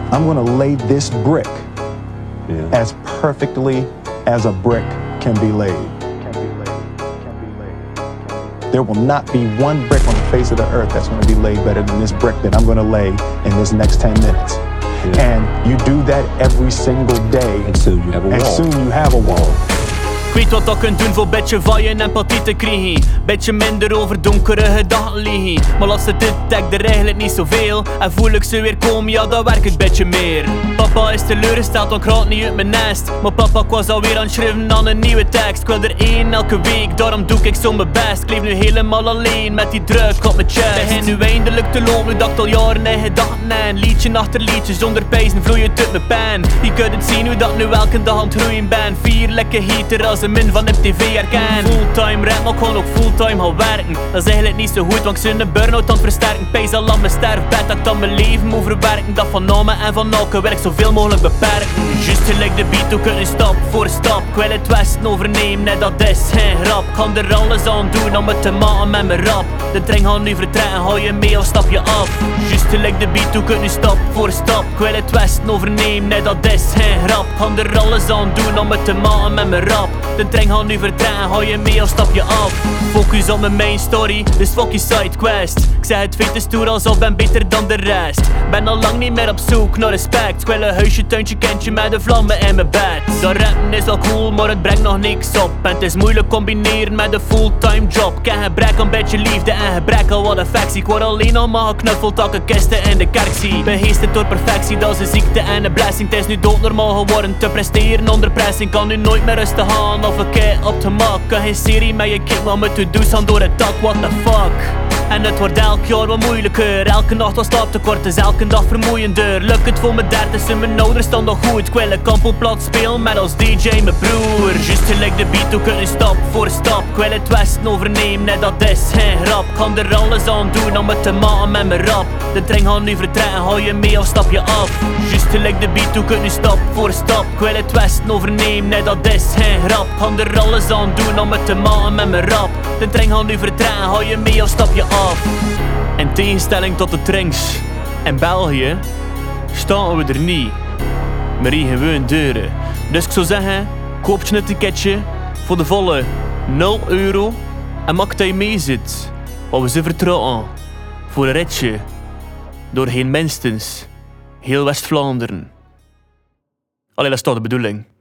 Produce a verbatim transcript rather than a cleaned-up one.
I'm gonna lay this brick Yeah. as perfectly as a brick can be laid. There will not be one brick on the face of the earth that's going to be laid better than this brick that I'm going to lay in this next ten minutes. Yeah. And you do that every single day. And soon you have a and wall. soon you have a wall. Ik weet wat dat kunt doen voor beetje van je empathie te krijgen. Beetje minder over donkere gedachten liggen. Maar als ze dit dekt er eigenlijk niet zoveel. En voel ik ze weer komen, ja dan werk ik beetje meer. Papa is teleurgesteld, want ik raak niet uit mijn nest. Maar papa, ik was alweer aan het schrijven aan een nieuwe tekst. Ik wil er één elke week, daarom doe ik zo mijn best. Ik leef nu helemaal alleen met die druk op mijn chest. Begin nu eindelijk te lopen, nu dat ik al jaren in gedachten en liedje achter liedje zonder pijzen vloeien uit mijn pen. Je kunt het zien hoe dat nu elke dag aan het groeien ben. Vier lekker heater als een min van op tv herken. Fulltime rap, maar ik kan ook fulltime gaan werken. Dat is eigenlijk niet zo goed, want ik zit een burn-out aan het versterken. Pijs al aan mijn sterfbed, dat ik dan mijn leven moet verwerken. Dat van namen en van elke werk zoveel mogelijk beperken. Just gelijk de beat, ook een stap voor stap. Ik wil het westen overnemen, net dat is geen grap. Ik kan er alles aan doen om het te maken met mijn rap. De trein gaat nu vertrekken, hou je mee of stap je af. Just gelijk de beat, ook een stap voor stap. Ik wil het westen overnemen, net dat is geen grap. Ik kan er alles aan doen om het te maken met mijn rap. De trein gaat nu vertrekken, hou je mee of stap je af. Focus op mijn main story, dus fuck je side quest. Ik zeg het feit is stoer alsof ben beter dan de rest. Ben al lang niet meer op zoek naar respect. Ik wil een huisje, tuintje, kindje met de vlammen in mijn bed. Dat rappen is wel cool, maar het brengt nog niks op. En het is moeilijk combineren met een fulltime job. Ik heb gebrek aan beetje liefde en gebrek aan wat affectie. Ik word alleen al maar geknuffeld, dat ik kisten in de kerk zie. Begeesterd door perfectie, dat is een ziekte en een blessing. Het is nu doodnormaal geworden te presteren onder pressing. Kan nu nooit meer rustig gaan of een keer op te maken. Geen serie met je kind, maar met to-do's aan door het dak, what the fuck. En het wordt elk jaar wat moeilijker. Elke nacht wat slaaptekort is elke dag vermoeiender. Lukt het voor mijn dertigste, mijn ouders staan nog goed. Ik wil een kampelplat spelen met als D J mijn broer. Just gelijk de beat, ook een stap voor stap. Ik wil het westen overnemen, net dat is geen grap. Ik kan er alles aan doen om het te maken met mijn rap. De trein gaat nu vertrekken, hou je mee of stap je af. Just gelijk de beat, ook een stap voor stap. Ik wil het westen overnemen, net dat is geen grap. Ik kan er alles aan doen om het te maken met mijn rap. De trein gaat nu vertrekken, hou je mee of stap je af. In tegenstelling tot de trains in België staan we er niet, maar hier gewoon deuren. Dus ik zou zeggen, koop je een ticketje voor de volle nul euro en maak dat je mee zit. Want we zijn vertrouwen voor een ritje doorheen minstens heel West-Vlaanderen. Allee, dat is toch de bedoeling.